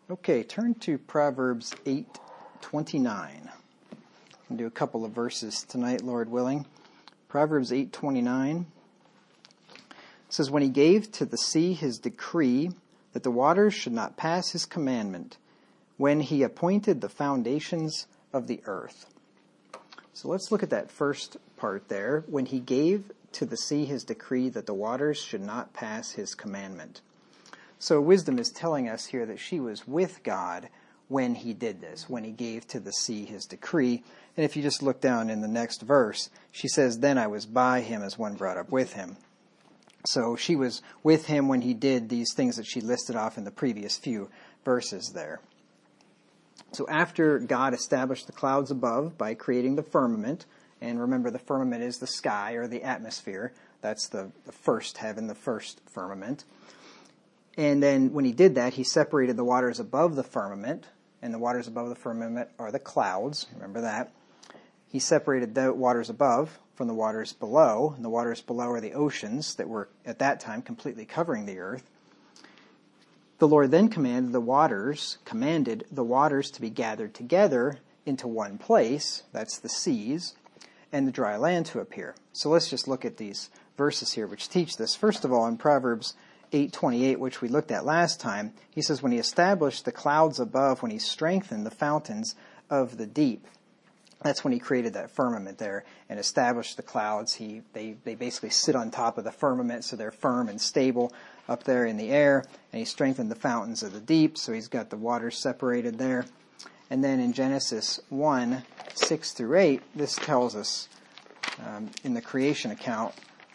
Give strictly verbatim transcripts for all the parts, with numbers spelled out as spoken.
Okay, turn to Proverbs eight twenty-nine. We'll do a couple of verses tonight, Lord willing. Proverbs eight twenty-nine says, "When he gave to the sea his decree that the waters should not pass his commandment, when he appointed the foundations of the earth." So let's look at that first part there. When he gave to the sea his decree that the waters should not pass his commandment. So wisdom is telling us here that she was with God when he did this, when he gave to the sea his decree. And if you just look down in the next verse, she says, "Then I was by him as one brought up with him." So she was with him when he did these things that she listed off in the previous few verses there. So after God established the clouds above by creating the firmament, and remember the firmament is the sky or the atmosphere, that's the, the first heaven, the first firmament. And then when he did that, he separated the waters above the firmament, and the waters above the firmament are the clouds, remember that. He separated the waters above from the waters below, and the waters below are the oceans that were at that time completely covering the earth. The Lord then commanded the waters, commanded the waters to be gathered together into one place, that's the seas, and the dry land to appear. So let's just look at these verses here which teach this. First of all, in Proverbs eight twenty-eight, which we looked at last time, he says, when he established the clouds above, when he strengthened the fountains of the deep. That's when he created that firmament there and established the clouds. He they, they basically sit on top of the firmament, so they're firm and stable up there in the air. And he strengthened the fountains of the deep, so he's got the waters separated there. And then in Genesis one, six through eight, this tells us um, in the creation account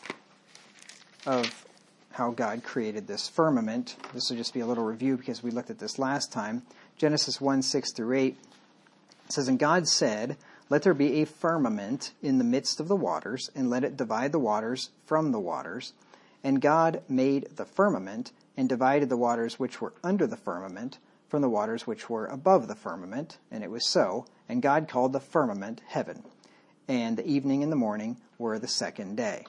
of how God created this firmament. This will just be a little review because we looked at this last time. Genesis one, six through eight says, "And God said, let there be a firmament in the midst of the waters, and let it divide the waters from the waters. And God made the firmament, and divided the waters which were under the firmament from the waters which were above the firmament. And it was so. And God called the firmament heaven. And the evening and the morning were the second day."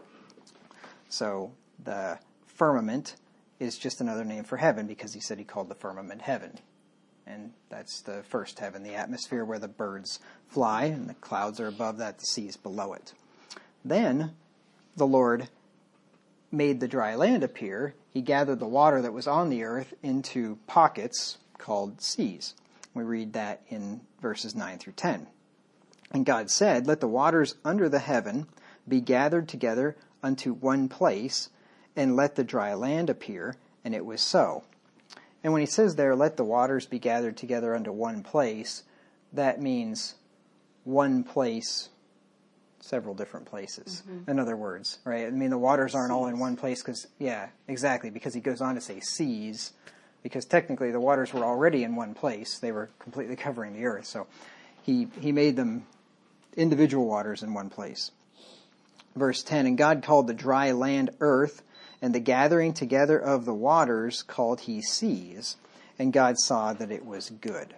So the firmament is just another name for heaven because he said he called the firmament heaven. And that's the first heaven, the atmosphere where the birds fly, and the clouds are above that, the sea is below it. Then the Lord made the dry land appear. He gathered the water that was on the earth into pockets called seas. We read that in verses nine through ten. "And God said, let the waters under the heaven be gathered together unto one place, and let the dry land appear, and it was so." And when he says there, let the waters be gathered together unto one place, that means one place, several different places. Mm-hmm. In other words, right? I mean, the waters aren't seas. All in one place because, yeah, exactly, because he goes on to say seas, because technically the waters were already in one place. They were completely covering the earth. So he, he made them individual waters in one place. Verse ten, "And God called the dry land earth, and the gathering together of the waters called he seas. And God saw that it was good."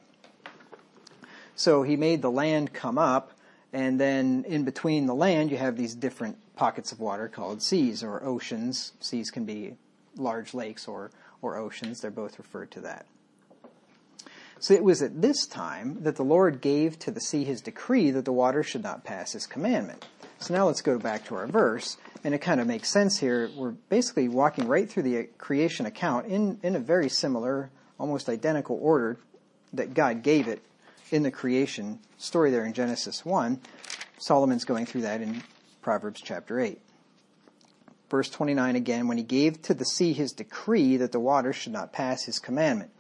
So he made the land come up, and then in between the land you have these different pockets of water called seas or oceans. Seas can be large lakes or, or oceans. They're both referred to that. So it was at this time that the Lord gave to the sea his decree that the water should not pass his commandment. So now let's go back to our verse, and it kind of makes sense here. We're basically walking right through the creation account in, in a very similar, almost identical order that God gave it in the creation story there in Genesis one. Solomon's going through that in Proverbs chapter eight. Verse twenty-nine again, "When he gave to the sea his decree that the waters should not pass his commandment."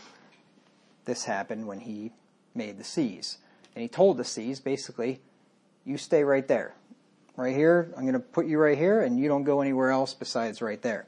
This happened when he made the seas. And he told the seas, basically, you stay right there. Right here, I'm going to put you right here, and you don't go anywhere else besides right there.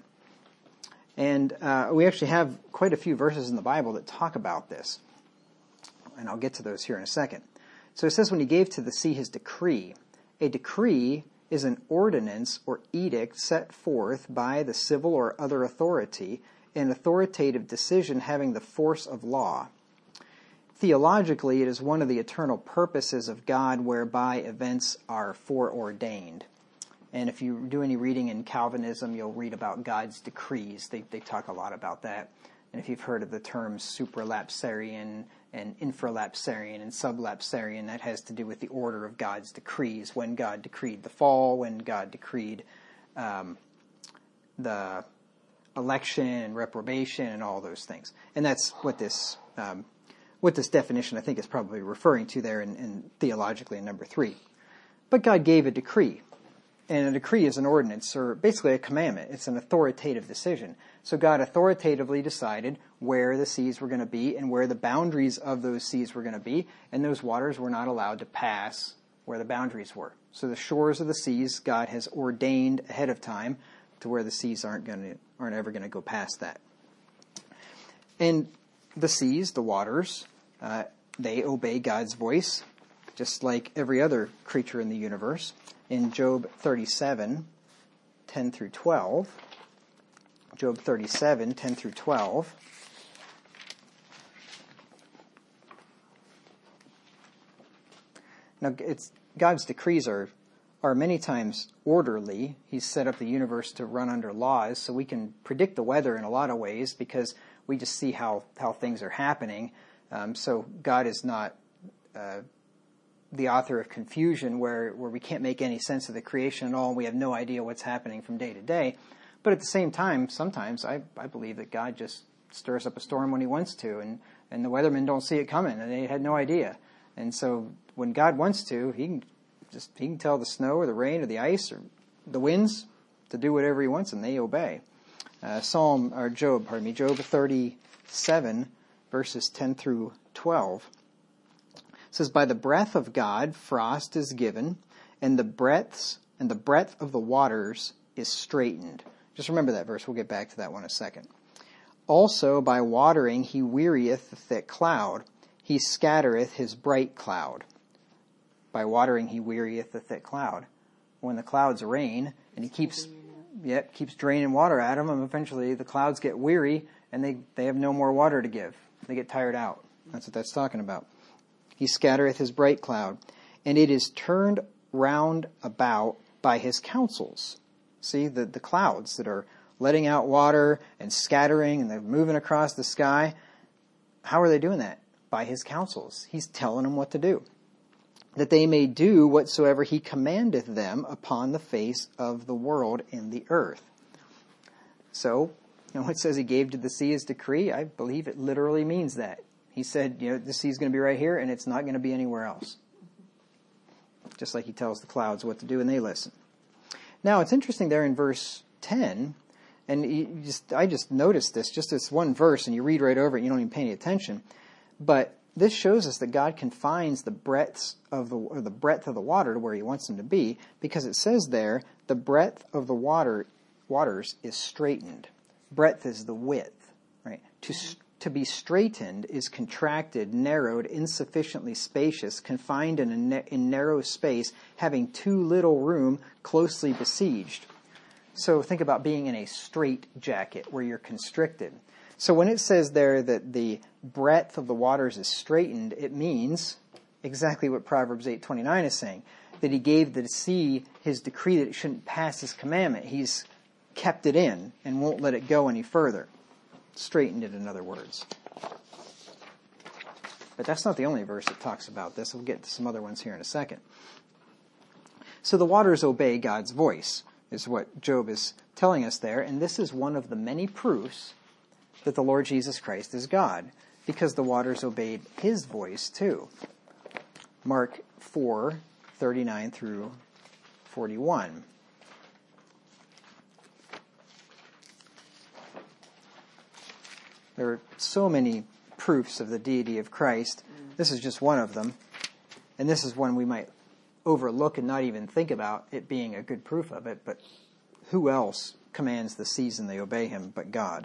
And uh, we actually have quite a few verses in the Bible that talk about this. And I'll get to those here in a second. So it says, when he gave to the sea his decree. A decree is an ordinance or edict set forth by the civil or other authority, an authoritative decision having the force of law. Theologically, it is one of the eternal purposes of God whereby events are foreordained. And if you do any reading in Calvinism, you'll read about God's decrees. They, they talk a lot about that. And if you've heard of the terms supralapsarian and infralapsarian and sublapsarian, that has to do with the order of God's decrees, when God decreed the fall, when God decreed um, the election and reprobation and all those things. And that's what this um, what this definition, I think, is probably referring to there in, in theologically in number three. But God gave a decree. And a decree is an ordinance, or basically a commandment. It's an authoritative decision. So God authoritatively decided where the seas were going to be and where the boundaries of those seas were going to be, and those waters were not allowed to pass where the boundaries were. So the shores of the seas, God has ordained ahead of time to where the seas aren't going to, aren't ever going to go past that. And the seas, the waters, uh, they obey God's voice, just like every other creature in the universe. In Job thirty-seven, ten through twelve, Job thirty-seven, ten through twelve, now it's, God's decrees are, are many times orderly. He's set up the universe to run under laws, so we can predict the weather in a lot of ways because we just see how, how things are happening. Um, so God is not uh, the author of confusion where, where we can't make any sense of the creation at all and we have no idea what's happening from day to day. But at the same time, sometimes I, I believe that God just stirs up a storm when he wants to, and, and the weathermen don't see it coming and they had no idea. And so when God wants to, he can just he can tell the snow or the rain or the ice or the winds to do whatever he wants, and they obey. Uh, Psalm or Job, pardon me, Job thirty-seven, verses ten through twelve. It says, "By the breath of God frost is given, and the breadths and the breadth of the waters is straightened." Just remember that verse. We'll get back to that one in a second. "Also by watering he wearieth the thick cloud. He scattereth his bright cloud." By watering he wearieth the thick cloud. When the clouds rain, and he keeps yep, keeps draining water at them, and eventually the clouds get weary, and they, they have no more water to give. They get tired out. That's what that's talking about. "He scattereth his bright cloud, and it is turned round about by his counsels." See, the, the clouds that are letting out water and scattering, and they're moving across the sky. How are they doing that? By his counsels. He's telling them what to do. "That they may do whatsoever he commandeth them upon the face of the world in the earth." So, you know, it says he gave to the sea his decree. I believe it literally means that. He said, you know, the sea's going to be right here, and it's not going to be anywhere else. Just like he tells the clouds what to do, and they listen. Now, it's interesting there in verse ten, and you just I just noticed this, just this one verse, and you read right over it, and you don't even pay any attention. But this shows us that God confines the breadths of the or the breadth of the water to where he wants them to be, because it says there, the breadth of the water waters is straightened. Breadth is the width, right? To to be straightened is contracted, narrowed, insufficiently spacious, confined in a na- in narrow space, having too little room, closely besieged. So think about being in a straight jacket where you're constricted. So when it says there that the breadth of the waters is straightened, it means exactly what Proverbs eight twenty-nine is saying, that he gave the sea his decree that it shouldn't pass his commandment. He's kept it in and won't let it go any further. Straightened it, in other words. But that's not the only verse that talks about this. We'll get to some other ones here in a second. So the waters obey God's voice, is what Job is telling us there, and this is one of the many proofs that the Lord Jesus Christ is God, because the waters obeyed his voice too. Mark four, thirty-nine through forty-one. There are so many proofs of the deity of Christ. This is just one of them. And this is one we might overlook and not even think about it being a good proof of it. But who else commands the seas and they obey him but God?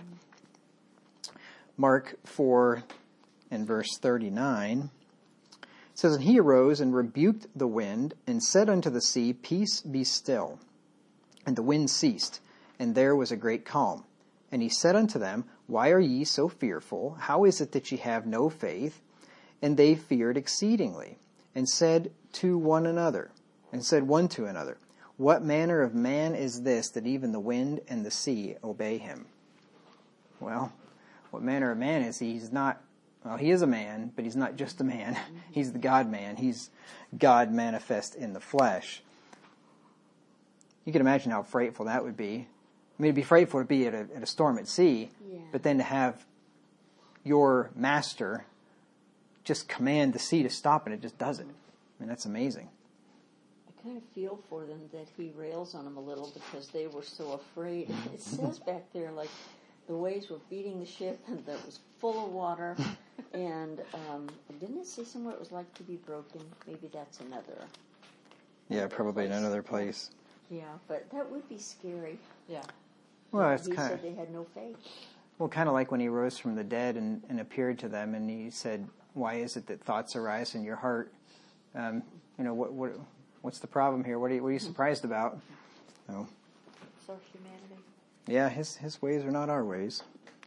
Mark four and verse thirty-nine. It says, "And he arose and rebuked the wind and said unto the sea, Peace, be still. And the wind ceased, and there was a great calm. And he said unto them, Why are ye so fearful? How is it that ye have no faith? And they feared exceedingly, and said to one another, and said one to another, What manner of man is this, that even the wind and the sea obey him?" Well, what manner of man is he? He's not, well, he is a man, but he's not just a man. Mm-hmm. He's the God-man. He's God manifest in the flesh. You can imagine how frightful that would be. I mean, it'd be frightful to be at a, at a storm at sea, yeah. but then to have your master just command the sea to stop and it just does it. I mean, that's amazing. I kind of feel for them that he rails on them a little because they were so afraid. It says back there, like, the waves were beating the ship and that was full of water. And um, didn't it say somewhere it was like to be broken? Maybe that's another. Yeah, another probably place. in another place. Yeah, but that would be scary. Yeah. Well, it's he kind said they had no faith. Well, kind of like when he rose from the dead and, and appeared to them, and he said, "Why is it that thoughts arise in your heart? Um, you know, what what what's the problem here? What are you, what are you surprised about?" So, It's our humanity. Yeah, his his ways are not our ways.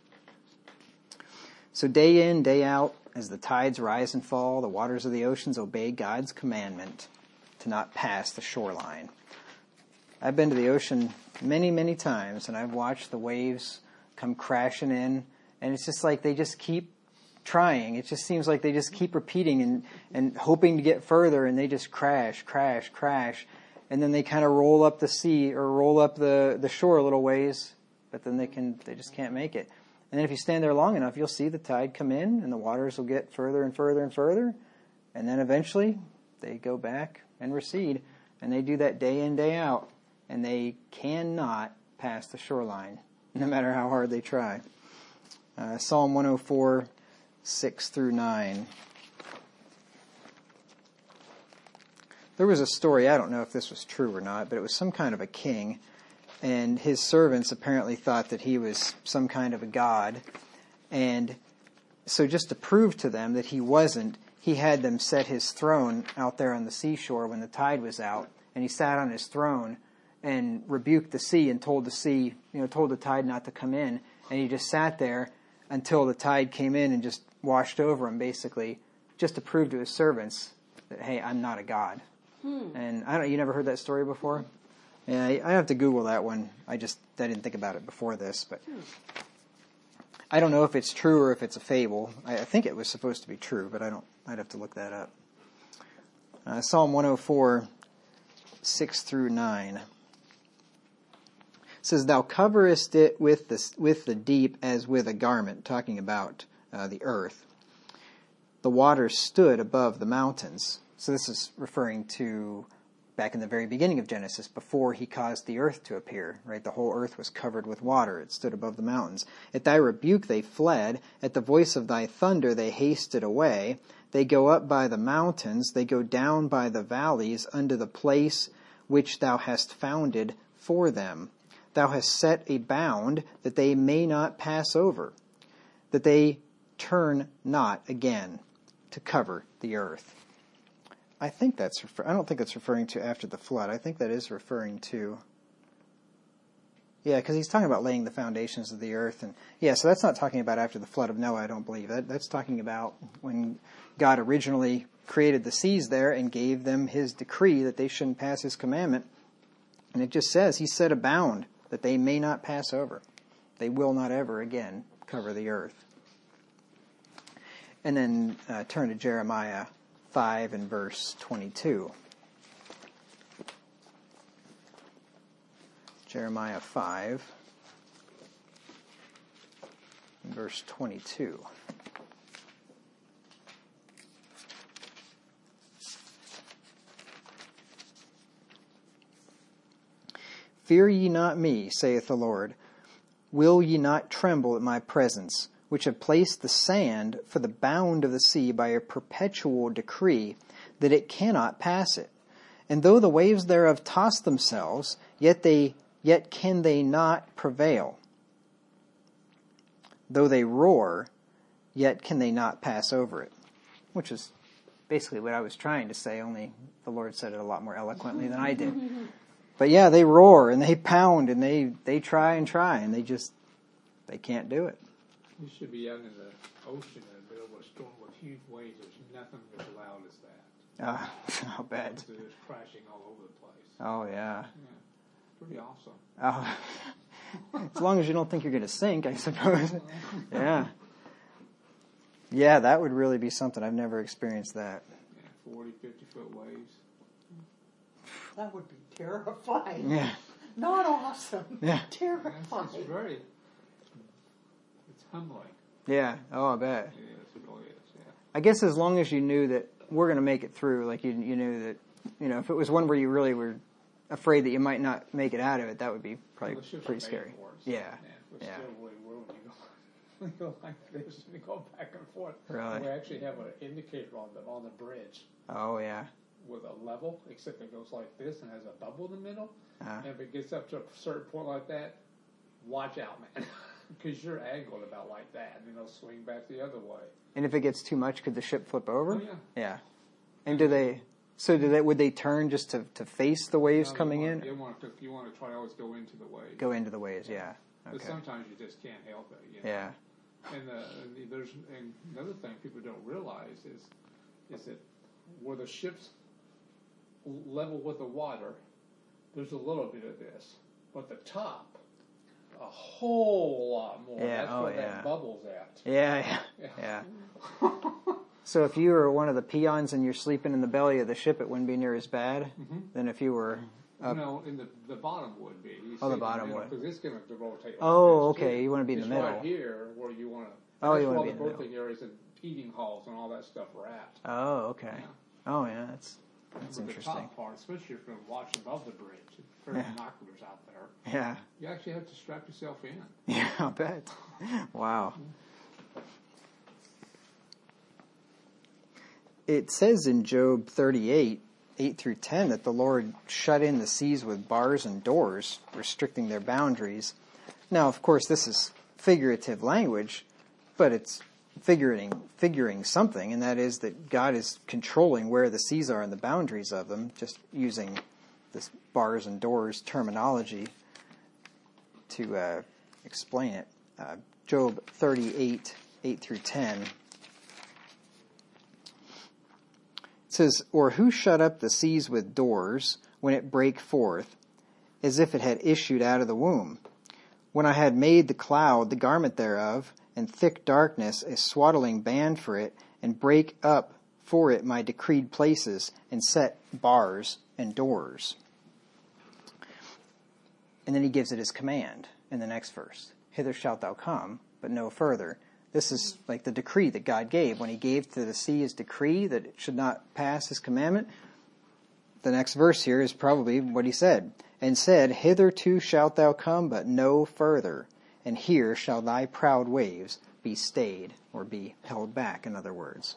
So day in, day out, as the tides rise and fall, the waters of the oceans obey God's commandment to not pass the shoreline. I've been to the ocean many, many times, and I've watched the waves come crashing in, and it's just like they just keep trying. It just seems like they just keep repeating and, and hoping to get further, and they just crash, crash, crash, and then they kind of roll up the sea or roll up the, the shore a little ways, but then they can they just can't make it. And then if you stand there long enough, you'll see the tide come in, and the waters will get further and further and further, and then eventually they go back and recede, and they do that day in, day out, and they cannot pass the shoreline, no matter how hard they try. Uh, Psalm one oh four, six through nine. There was a story, I don't know if this was true or not, but it was some kind of a king, and his servants apparently thought that he was some kind of a god. And so just to prove to them that he wasn't, he had them set his throne out there on the seashore when the tide was out, and he sat on his throne and rebuked the sea and told the sea, you know, told the tide not to come in. And he just sat there until the tide came in and just washed over him, basically, just to prove to his servants that, hey, I'm not a god. Hmm. And I don't, you never heard that story before? Yeah, I, I have to Google that one. I just, I didn't think about it before this, but hmm. I don't know if it's true or if it's a fable. I, I think it was supposed to be true, but I don't, I'd have to look that up. Uh, Psalm one oh four, six through nine. It says, "Thou coverest it with the, with the deep as with a garment," talking about uh, the earth. "The waters stood above the mountains." So this is referring to back in the very beginning of Genesis, before he caused the earth to appear, right? The whole earth was covered with water. It stood above the mountains. "At thy rebuke they fled. At the voice of thy thunder they hasted away. They go up by the mountains. They go down by the valleys unto the place which thou hast founded for them. Thou hast set a bound that they may not pass over, that they turn not again to cover the earth." I think that's, refer- I don't think that's referring to after the flood. I think that is referring to, yeah, because he's talking about laying the foundations of the earth. And yeah, so that's not talking about after the flood of Noah, I don't believe. That, that's talking about when God originally created the seas there and gave them his decree that they shouldn't pass his commandment. And it just says he set a bound that they may not pass over. They will not ever again cover the earth. And then uh, turn to Jeremiah five and verse twenty-two. Jeremiah five and verse twenty-two. "Fear ye not me, saith the Lord. Will ye not tremble at my presence, which have placed the sand for the bound of the sea by a perpetual decree, that it cannot pass it? And though the waves thereof toss themselves, yet they yet can they not prevail. Though they roar, yet can they not pass over it." Which is basically what I was trying to say, only the Lord said it a lot more eloquently than I did. But yeah, they roar and they pound and they, they try and try and they just, they can't do it. You should be out in the ocean in the middle of a storm with huge waves. There's nothing as loud as that. Ah, how bad. It's crashing all over the place. Oh, yeah. Yeah, pretty awesome. Oh, As long as you don't think you're going to sink, I suppose. Yeah. Yeah, that would really be something. I've never experienced that. Yeah, forty, fifty foot waves. That would be terrifying. Yeah. Not awesome. Yeah. Terrifying. It's very, it's humbling. Yeah. Oh, I bet. It is, it really is, yeah. I guess as long as you knew that we're going to make it through, like you you knew that, you know, if it was one where you really were afraid that you might not make it out of it, that would be probably Well, the ships pretty are scary. made for us. Yeah. But Yeah. still really will when you go, when you go like this and you go back and forth. Really? We actually have an indicator on the, on the bridge Oh, yeah. with a level, except it goes like this and has a bubble in the middle. Uh, And if it gets up to a certain point like that, watch out, man. Because you're angled about like that, and it'll swing back the other way. and if it gets too much, could the ship flip over? Oh, yeah. Yeah. And do they? So do they? Would they turn just to, to face the waves No, coming you want, in? You want to you want to try to always go into the waves. Go into the waves. Yeah. But Okay. sometimes you just can't help it. You know? Yeah. And, uh, and there's and another thing people don't realize is is that where the ship's level with the water, there's a little bit of this, but the top, a whole lot more. Yeah, That's oh, where yeah. that bubble's at. Yeah. Yeah. Yeah. So if you were one of the peons and you're sleeping in the belly of the ship, it wouldn't be near as bad Mm-hmm. than if you were up. No, in the the bottom would be. You Oh, the see bottom would. because it's going to rotate. Like Oh, this, okay, too. you wanna be in the It's middle. right here where you want to. Oh, you wanna wanna be in the the middle. berthing areas and eating halls and all that stuff are at. Oh, okay. Yeah. Oh, yeah. That's that's With interesting. the top part, especially if you're watching above the bridge, if there are Yeah. binoculars out there, Yeah. you actually have to strap yourself in. Yeah, I bet. Wow. It says in Job thirty-eight, eight through ten, that the Lord shut in the seas with bars and doors, restricting their boundaries. Now, of course, this is figurative language, but it's figuring, figuring something, and that is that God is controlling where the seas are and the boundaries of them, just using this bars and doors terminology to uh, explain it. Uh, Job thirty-eight, eight through ten. It says, "Or who shut up the seas with doors when it brake forth, as if it had issued out of the womb? When I had made the cloud the garment thereof, and thick darkness a swaddling band for it, and break up for it my decreed places, and set bars and doors." And then he gives it his command in the next verse. "Hither shalt thou come, but no further." This is like the decree that God gave. When he gave to the sea his decree that it should not pass his commandment, the next verse here is probably what he said. "And said, Hitherto shalt thou come, but no further. And here shall thy proud waves be stayed," or be held back, in other words.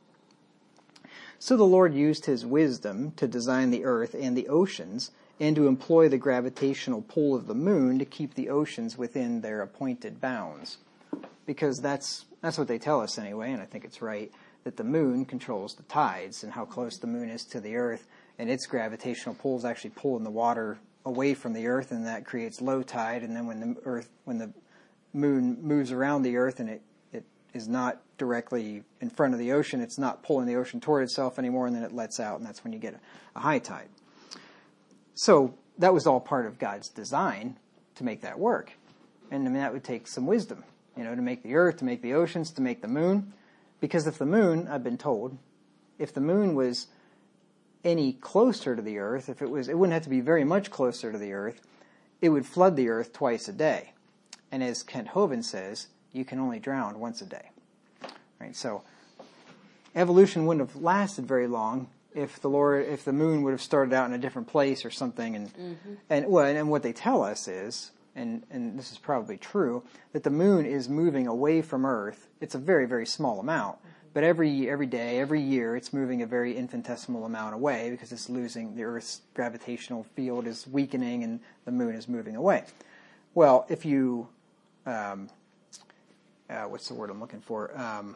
So the Lord used his wisdom to design the earth and the oceans, and to employ the gravitational pull of the moon to keep the oceans within their appointed bounds. Because that's that's what they tell us anyway, and I think it's right, that the moon controls the tides and how close the moon is to the earth, and its gravitational pull is actually pulling the water away from the earth, and that creates low tide. And then when the earth, when the moon moves around the earth and it, it is not directly in front of the ocean, it's not pulling the ocean toward itself anymore, and then it lets out, and that's when you get a, a high tide. So that was all part of God's design to make that work. And I mean, that would take some wisdom, you know, to make the earth, to make the oceans, to make the moon. Because if the moon, I've been told, if the moon was any closer to the earth, if it was, it wouldn't have to be very much closer to the earth, it would flood the earth twice a day. And as Kent Hovind says, you can only drown once a day. Right? So evolution wouldn't have lasted very long if the Lord, if the moon would have started out in a different place or something. And mm-hmm. and well, and what they tell us is, and and this is probably true, that the moon is moving away from Earth. It's a very, very small amount, but every every day, every year, it's moving a very infinitesimal amount away because it's losing, the Earth's gravitational field is weakening and the moon is moving away. Well, if you, um, uh, what's the word I'm looking for? Um,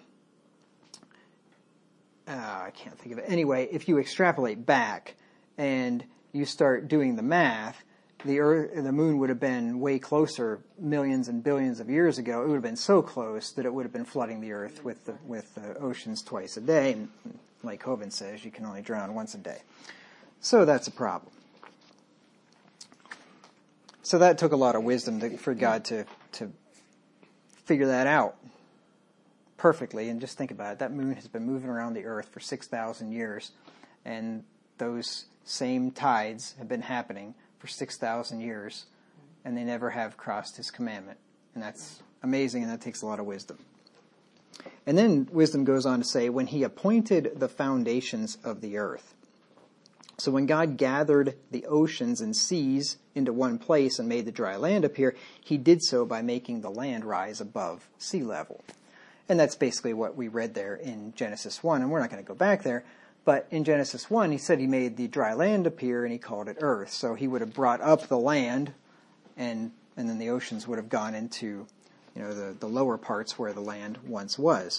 uh, I can't think of it. Anyway, if you extrapolate back and you start doing the math, the Earth, the moon would have been way closer millions and billions of years ago. It would have been so close that it would have been flooding the Earth with the, with the oceans twice a day. And like Hovind says, you can only drown once a day. So that's a problem. So that took a lot of wisdom to, for God to, to figure that out perfectly. And just think about it. That moon has been moving around the earth for six thousand years. And those same tides have been happening for six thousand years. And they never have crossed his commandment. And that's amazing, and that takes a lot of wisdom. And then wisdom goes on to say, when he appointed the foundations of the earth. So when God gathered the oceans and seas into one place and made the dry land appear, he did so by making the land rise above sea level. And that's basically what we read there in Genesis one, and we're not going to go back there. But in Genesis one, he said he made the dry land appear, and he called it earth. So he would have brought up the land, and and then the oceans would have gone into, you know, the, the lower parts where the land once was.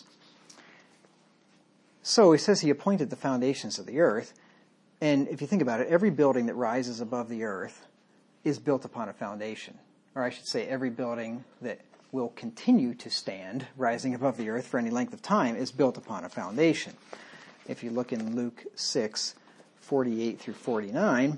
So he says he appointed the foundations of the earth. And if you think about it, every building that rises above the earth is built upon a foundation. Or I should say every building that will continue to stand rising above the earth for any length of time is built upon a foundation. If you look in Luke six, forty-eight through forty-nine,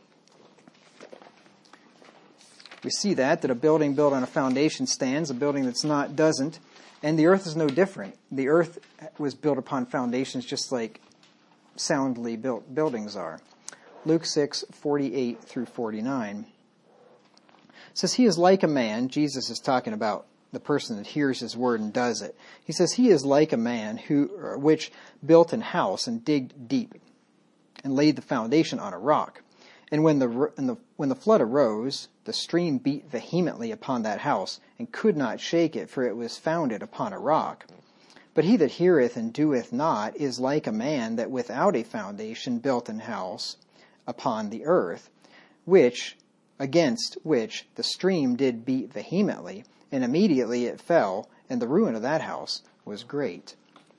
we see that, that a building built on a foundation stands, a building that's not doesn't, and the earth is no different. The earth was built upon foundations just like soundly built buildings are. Luke six, forty-eight through forty-nine. It says, he is like a man, Jesus is talking about the person that hears his word and does it. He says, he is like a man who, which built an house and digged deep and laid the foundation on a rock. And when the, and the when the flood arose, the stream beat vehemently upon that house, and could not shake it, for it was founded upon a rock. But he that heareth and doeth not is like a man that without a foundation built an house upon the earth, which against which the stream did beat vehemently, and immediately it fell, and the ruin of that house was great.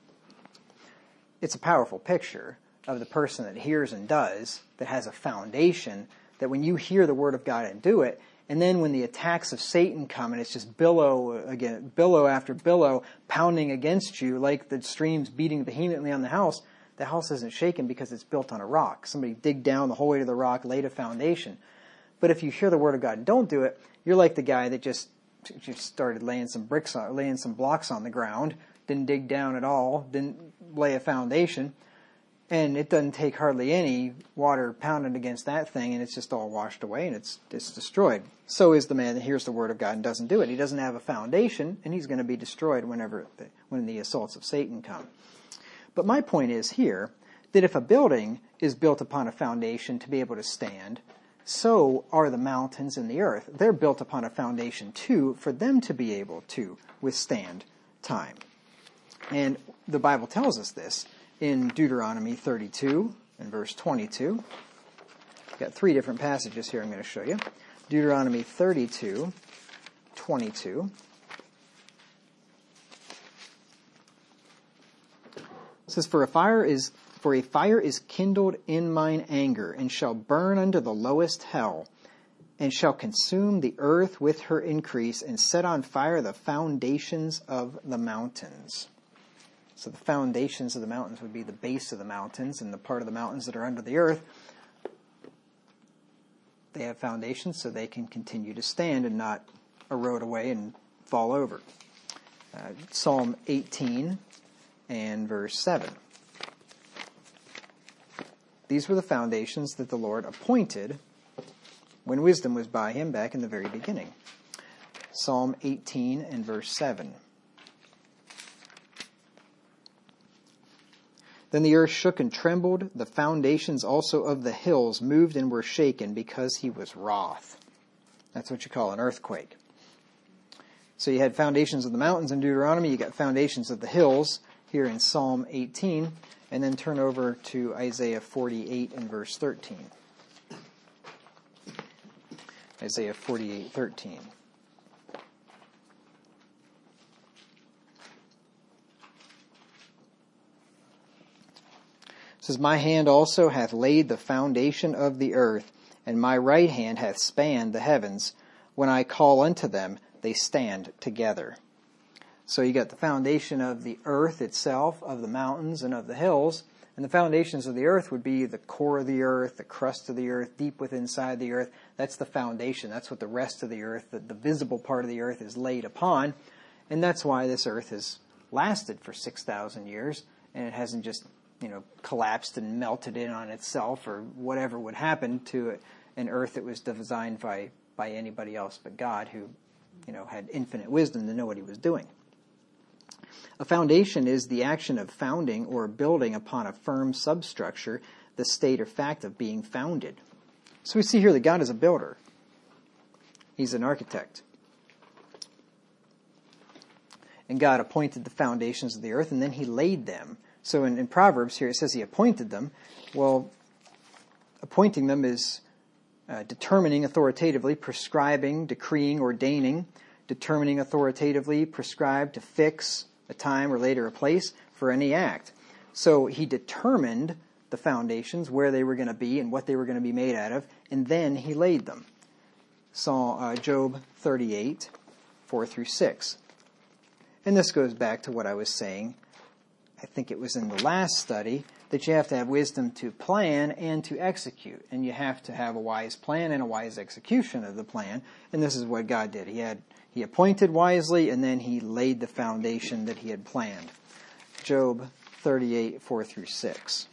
It's a powerful picture of the person that hears and does, that has a foundation, that when you hear the word of God and do it, and then when the attacks of Satan come and it's just billow again, billow after billow pounding against you like the streams beating vehemently on the house, the house isn't shaken because it's built on a rock. Somebody dig down the whole way to the rock, laid a foundation. But if you hear the word of God and don't do it, you're like the guy that just just started laying some bricks on, laying some blocks on the ground, didn't dig down at all, didn't lay a foundation. And it doesn't take hardly any water pounded against that thing, and it's just all washed away, and it's it's destroyed. So is the man that hears the word of God and doesn't do it. He doesn't have a foundation, and he's going to be destroyed whenever the, when the assaults of Satan come. But my point is here that if a building is built upon a foundation to be able to stand, so are the mountains and the earth. They're built upon a foundation too, for them to be able to withstand time. And the Bible tells us this in Deuteronomy thirty-two and verse twenty-two. I've got three different passages here I'm going to show you. Deuteronomy thirty-two, twenty-two. It says, For a fire is for a fire is kindled in mine anger, and shall burn unto the lowest hell, and shall consume the earth with her increase, and set on fire the foundations of the mountains. So the foundations of the mountains would be the base of the mountains, and the part of the mountains that are under the earth. They have foundations so they can continue to stand and not erode away and fall over. Uh, Psalm eighteen and verse seven. These were the foundations that the Lord appointed when wisdom was by him back in the very beginning. Psalm eighteen and verse seven. Then the earth shook and trembled, the foundations also of the hills moved and were shaken, because he was wroth. That's what you call an earthquake. So you had foundations of the mountains in Deuteronomy, you got foundations of the hills here in Psalm eighteen, and then turn over to Isaiah forty-eight and verse thirteen. Isaiah forty-eight, thirteen. It says, My hand also hath laid the foundation of the earth, and my right hand hath spanned the heavens. When I call unto them, they stand together. So you got the foundation of the earth itself, of the mountains and of the hills, And the foundations of the earth would be the core of the earth, the crust of the earth, deep within inside the earth. That's the foundation. That's what the rest of the earth, the, the visible part of the earth, is laid upon. And that's why this earth has lasted for six thousand years, and it hasn't just, you know, collapsed and melted in on itself or whatever would happen to an earth that was designed by, by anybody else but God, who, you know, had infinite wisdom to know what he was doing. A foundation is the action of founding or building upon a firm substructure, the state or fact of being founded. So we see here that God is a builder. He's an architect. And God appointed the foundations of the earth, and then he laid them. So in, in Proverbs here it says he appointed them. Well, appointing them is uh, determining authoritatively, prescribing, decreeing, ordaining, determining authoritatively, prescribed to fix a time or later a place for any act. So he determined the foundations, where they were going to be and what they were going to be made out of, and then he laid them. Saw uh, Job thirty-eight, four through six. And this goes back to what I was saying, I think it was in the last study, that you have to have wisdom to plan and to execute. And you have to have a wise plan and a wise execution of the plan. And this is what God did. He had He appointed wisely, and then he laid the foundation that he had planned. Job thirty-eight, four through six.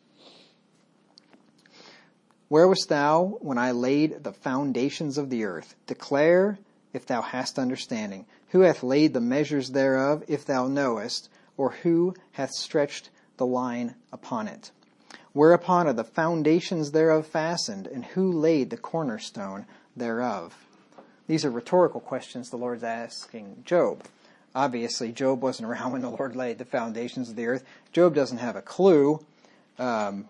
Where wast thou when I laid the foundations of the earth? Declare, if thou hast understanding. Who hath laid the measures thereof, if thou knowest? Or who hath stretched the line upon it? Whereupon are the foundations thereof fastened? And who laid the cornerstone thereof? These are rhetorical questions the Lord's asking Job. Obviously, Job wasn't around when the Lord laid the foundations of the earth. Job doesn't have a clue um,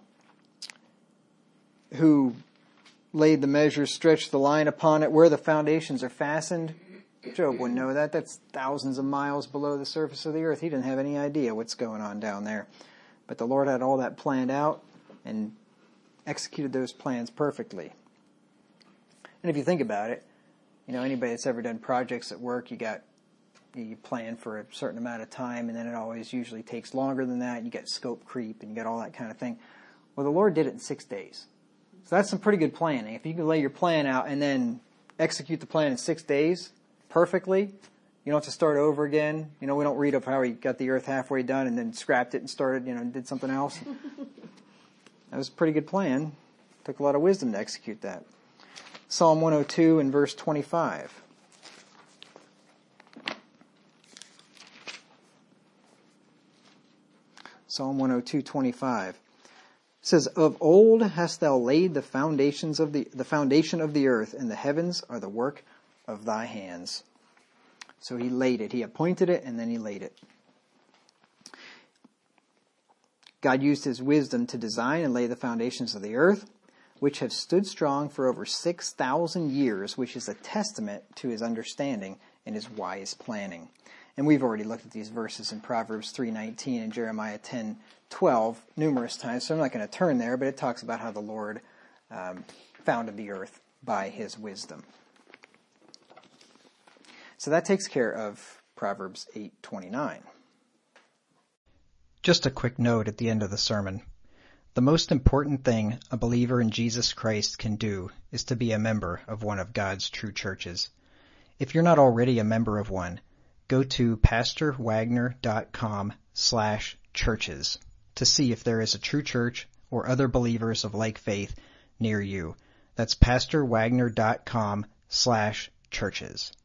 who laid the measures, stretched the line upon it, where the foundations are fastened. Job wouldn't know that. That's thousands of miles below the surface of the earth. He didn't have any idea what's going on down there. But the Lord had all that planned out and executed those plans perfectly. And if you think about it, you know, anybody that's ever done projects at work, you got, you plan for a certain amount of time, and then it always usually takes longer than that. You get scope creep, and you get all that kind of thing. Well, the Lord did it in six days. So that's some pretty good planning. If you can lay your plan out and then execute the plan in six days perfectly, you don't have to start over again. You know, we don't read of how he got the earth halfway done and then scrapped it and started, you know, and did something else. That was a pretty good plan. Took a lot of wisdom to execute that. Psalm one oh two and verse twenty-five. Psalm one oh two, twenty-five. It says, of old hast thou laid the foundations of the, the foundation of the earth, and the heavens are the work of thy hands. So he laid it. He appointed it, and then he laid it. God used his wisdom to design and lay the foundations of the earth, which have stood strong for over six thousand years, which is a testament to his understanding and his wise planning. And we've already looked at these verses in Proverbs three nineteen and Jeremiah ten twelve numerous times, so I'm not going to turn there, but it talks about how the Lord um, founded the earth by his wisdom. So that takes care of Proverbs eight twenty-nine. Just a quick note at the end of the sermon. The most important thing a believer in Jesus Christ can do is to be a member of one of God's true churches. If you're not already a member of one, go to pastorwagner.com slash churches to see if there is a true church or other believers of like faith near you. That's pastorwagner.com slash churches.